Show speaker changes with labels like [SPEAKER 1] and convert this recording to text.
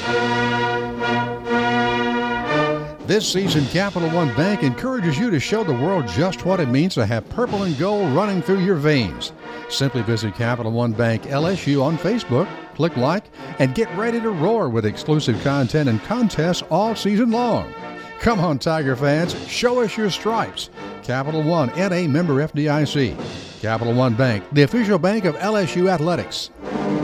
[SPEAKER 1] This season, Capital One Bank encourages you to show the world just what it means to have purple and gold running through your veins. Simply visit Capital One Bank LSU on Facebook, click like, and get ready to roar with exclusive content and contests all season long. Come on, Tiger fans, show us your stripes. Capital One, NA member FDIC. Capital One Bank, the official bank of LSU Athletics.